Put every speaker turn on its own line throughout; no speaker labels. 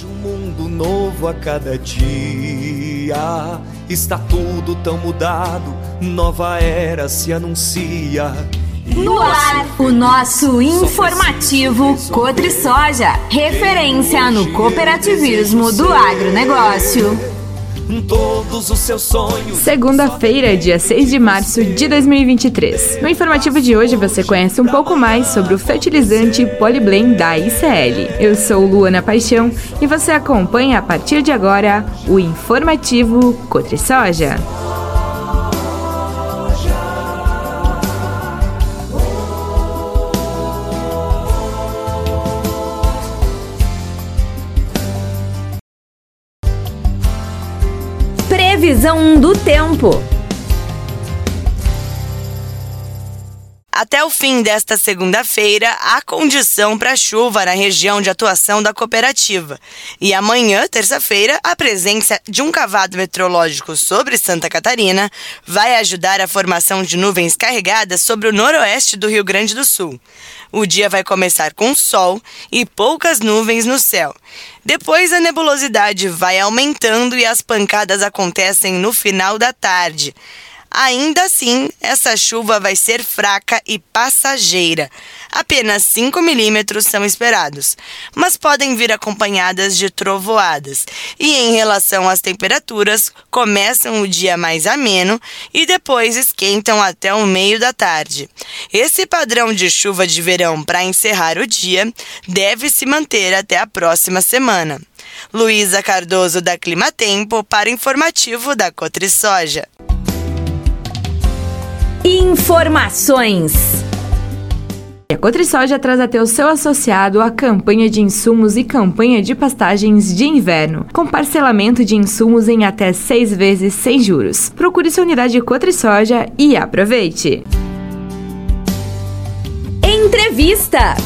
Vejo um mundo novo a cada dia. Está tudo tão mudado, nova era se anuncia.
No ar, o nosso informativo Cotrisoja, referência no cooperativismo do agronegócio.
Todos os seus sonhos.
Segunda-feira, dia 6 de março de 2023. No informativo de hoje você conhece um pouco mais sobre o fertilizante Polyblend da ICL. Eu sou Luana Paixão e você acompanha a partir de agora o informativo Cotrisoja. Previsão do tempo.
Até o fim desta segunda-feira, há condição para chuva na região de atuação da cooperativa. E amanhã, terça-feira, a presença de um cavado meteorológico sobre Santa Catarina vai ajudar a formação de nuvens carregadas sobre o noroeste do Rio Grande do Sul. O dia vai começar com sol e poucas nuvens no céu. Depois a nebulosidade vai aumentando e as pancadas acontecem no final da tarde. Ainda assim, essa chuva vai ser fraca e passageira. Apenas 5 milímetros são esperados, mas podem vir acompanhadas de trovoadas. E em relação às temperaturas, começam o dia mais ameno e depois esquentam até o meio da tarde. Esse padrão de chuva de verão para encerrar o dia deve se manter até a próxima semana. Luísa Cardoso, da Climatempo, para o informativo da Cotrisoja.
Informações.
A Cotrisoja traz até o seu associado a campanha de insumos e campanha de pastagens de inverno, com parcelamento de insumos em até 6 vezes sem juros. Procure sua unidade Cotrisoja e aproveite!
Entrevista.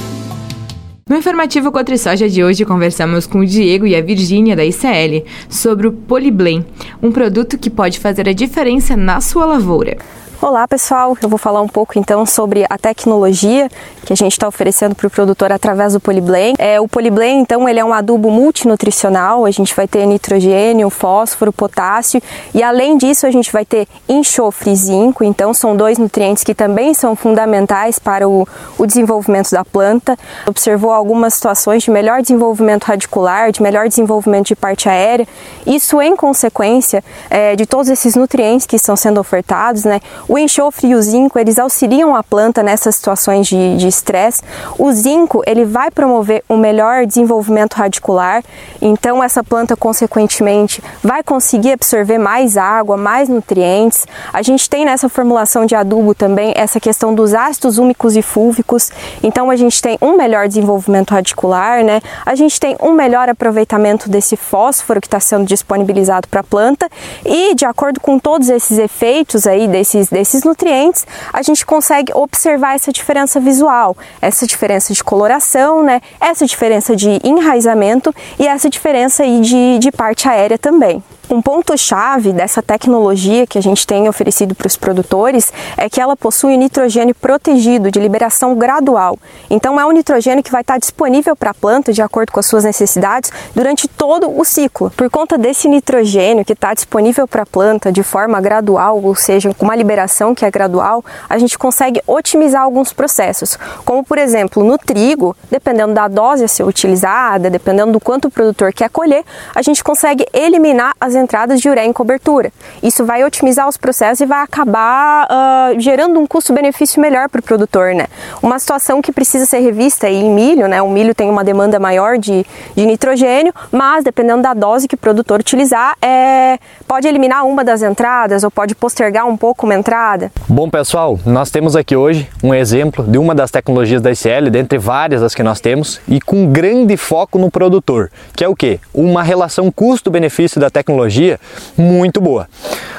No informativo Cotrisoja de hoje, conversamos com o Diego e a Virgínia da ICL sobre o Polyblend, um produto que pode fazer a diferença na sua lavoura.
Olá pessoal, eu vou falar um pouco então sobre a tecnologia que a gente está oferecendo para o produtor através do Polyblend. O Polyblend então ele é um adubo multinutricional, a gente vai ter nitrogênio, fósforo, potássio e além disso a gente vai ter enxofre e zinco, então são 2 nutrientes que também são fundamentais para o desenvolvimento da planta. Observou algumas situações de melhor desenvolvimento radicular, de melhor desenvolvimento de parte aérea, isso em consequência de todos esses nutrientes que estão sendo ofertados, né? O enxofre e o zinco, eles auxiliam a planta nessas situações de estresse. O zinco, ele vai promover um melhor desenvolvimento radicular, então essa planta, consequentemente, vai conseguir absorver mais água, mais nutrientes. A gente tem nessa formulação de adubo também essa questão dos ácidos úmicos e fúlvicos, então a gente tem um melhor desenvolvimento radicular, né? A gente tem um melhor aproveitamento desse fósforo que está sendo disponibilizado para a planta e, de acordo com todos esses efeitos aí desses nutrientes, a gente consegue observar essa diferença visual, essa diferença de coloração, né? Essa diferença de enraizamento e essa diferença aí de parte aérea também. Um ponto-chave dessa tecnologia que a gente tem oferecido para os produtores é que ela possui nitrogênio protegido de liberação gradual. Então é um nitrogênio que vai estar disponível para a planta de acordo com as suas necessidades durante todo o ciclo. Por conta desse nitrogênio que está disponível para a planta de forma gradual, ou seja, com uma liberação que é gradual, a gente consegue otimizar alguns processos. Como por exemplo, no trigo, dependendo da dose a ser utilizada, dependendo do quanto o produtor quer colher, a gente consegue eliminar as entradas de ureia em cobertura. Isso vai otimizar os processos e vai acabar gerando um custo-benefício melhor para o produtor, né? Uma situação que precisa ser revista aí em milho, né? O milho tem uma demanda maior de nitrogênio, mas dependendo da dose que o produtor utilizar, pode eliminar uma das entradas ou pode postergar um pouco uma entrada.
Bom pessoal, nós temos aqui hoje um exemplo de uma das tecnologias da ICL, dentre várias das que nós temos, e com grande foco no produtor, que é o quê? Uma relação custo-benefício da tecnologia muito boa.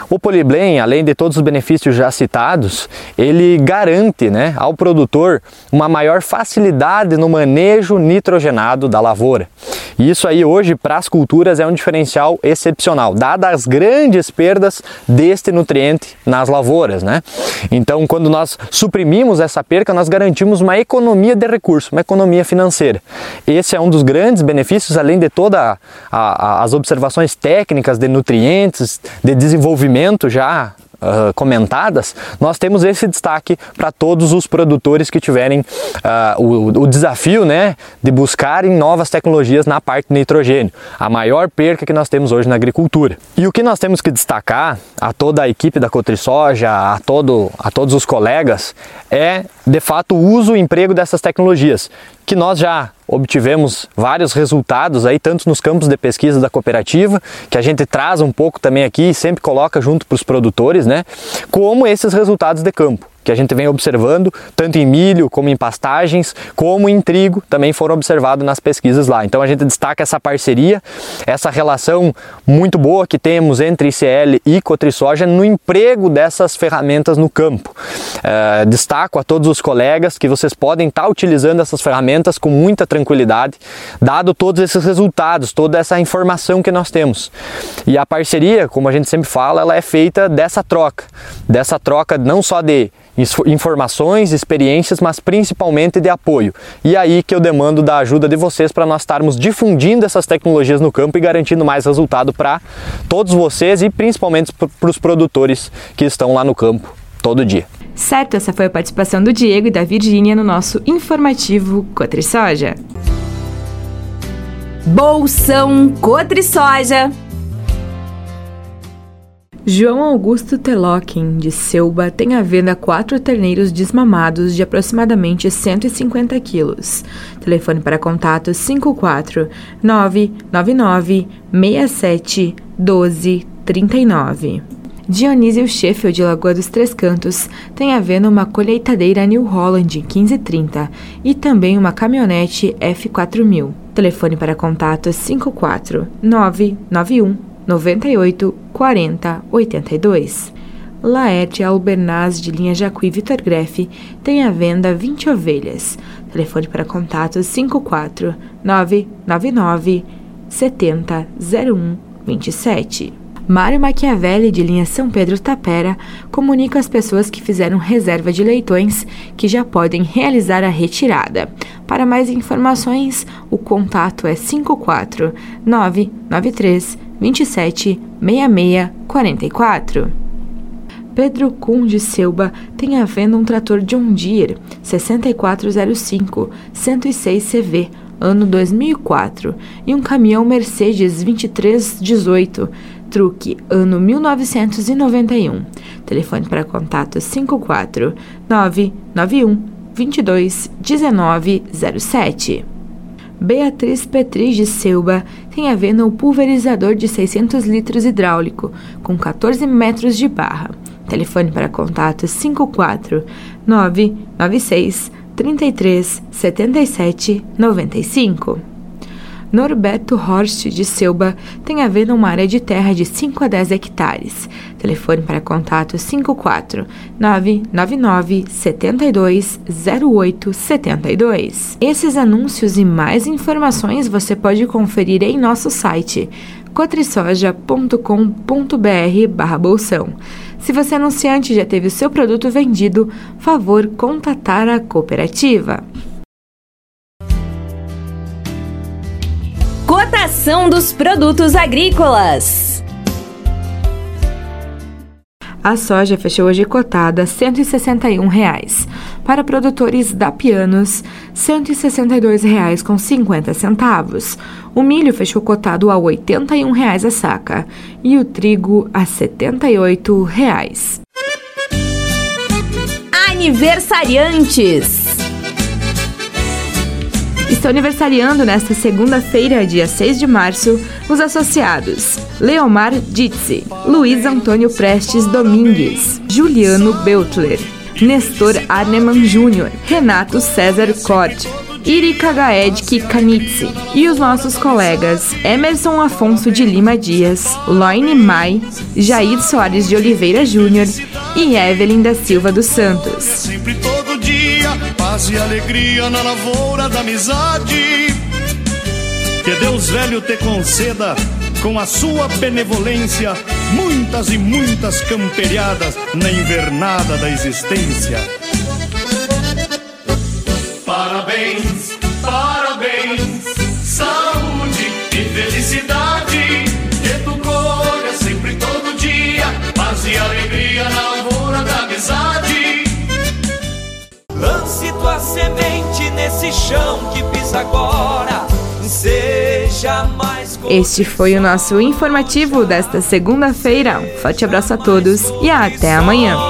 O PolyBlend, além de todos os benefícios já citados, ele garante, né, ao produtor uma maior facilidade no manejo nitrogenado da lavoura. E isso aí hoje para as culturas é um diferencial excepcional, dadas as grandes perdas deste nutriente nas lavouras, né? Então, quando nós suprimimos essa perca, nós garantimos uma economia de recursos, uma economia financeira. Esse é um dos grandes benefícios, além de todas as observações técnicas de nutrientes, de desenvolvimento já comentadas, nós temos esse destaque para todos os produtores que tiverem o desafio, né, de buscarem novas tecnologias na parte de nitrogênio, a maior perca que nós temos hoje na agricultura. E o que nós temos que destacar a toda a equipe da CotriSoja, a todos os colegas, é de fato o uso e emprego dessas tecnologias, que nós já obtivemos vários resultados aí, tanto nos campos de pesquisa da cooperativa, que a gente traz um pouco também aqui e sempre coloca junto para os produtores, né? Como esses resultados de campo, que a gente vem observando, tanto em milho, como em pastagens, como em trigo, também foram observados nas pesquisas lá. Então a gente destaca essa parceria, essa relação muito boa que temos entre ICL e CotriSoja no emprego dessas ferramentas no campo. Destaco a todos os colegas que vocês podem estar utilizando essas ferramentas com muita tranquilidade, dado todos esses resultados, toda essa informação que nós temos. E a parceria, como a gente sempre fala, ela é feita dessa troca não só de informações, experiências, mas principalmente de apoio. E aí que eu demando da ajuda de vocês para nós estarmos difundindo essas tecnologias no campo e garantindo mais resultado para todos vocês e principalmente para os produtores que estão lá no campo todo dia.
Certo, essa foi a participação do Diego e da Virgínia no nosso informativo CotriSoja.
Bolsão CotriSoja.
João Augusto Teloquin, de Selba, tem à venda 4 terneiros desmamados de aproximadamente 150 quilos. Telefone para contato 54 999 67 12 39. Dionísio Sheffield, de Lagoa dos Três Cantos, tem à venda uma colheitadeira New Holland 1530 e também uma caminhonete F4000. Telefone para contato 54 991 98 40 82. Laerte Albernaz, de linha Jacuí Vitor Greff, tem à venda 20 ovelhas. Telefone para contato 54 999 70 01 27. Mário Machiavelli, de linha São Pedro Tapera, comunica às pessoas que fizeram reserva de leitões que já podem realizar a retirada. Para mais informações, o contato é 54 993 27 66 44. Pedro Kuhn, de Selba, tem à venda um trator John Deere 6405 106 CV, ano 2004, e um caminhão Mercedes 2318, truque, ano 1991. Telefone para contato 54 991 22 19 07. Beatriz Petri, de Selba, tem à venda um pulverizador de 600 litros hidráulico, com 14 metros de barra. Telefone para contato 54 996 33 77 95. Norberto Horst, de Selba, tem à venda uma área de terra de 5 a 10 hectares. Telefone para contato 54 999 72 08 72. Esses anúncios e mais informações você pode conferir em nosso site cotrisoja.com.br/bolsão. Se você anunciante já teve o seu produto vendido, favor contatar a cooperativa.
Cotação dos produtos agrícolas.
A soja fechou hoje cotada a R$ 161,00. Para produtores da Pianos, R$ 162,50. O milho fechou cotado a R$ 81,00 a saca e o trigo a R$ 78,00.
Aniversariantes.
Estão aniversariando nesta segunda-feira, dia 6 de março, os associados Leomar Ditzi, Luiz Antônio Prestes Domingues, Juliano Beltler, Nestor Arneman Júnior, Renato César Cord, Irikagaedk Kanitsi e os nossos colegas Emerson Afonso de Lima Dias, Loine Mai, Jair Soares de Oliveira Júnior e Evelyn da Silva dos Santos.
Sempre todo dia, paz e alegria na lavoura da amizade. Que Deus velho te conceda, com a sua benevolência, muitas e muitas camperiadas na invernada da existência. Parabéns, parabéns, saúde e felicidade. Que tu colha sempre todo dia, paz e alegria na lavoura da amizade.
Lance tua semente nesse chão que pisa agora. Seja mais.
Este foi o nosso informativo desta segunda-feira. Um forte abraço a todos e até amanhã.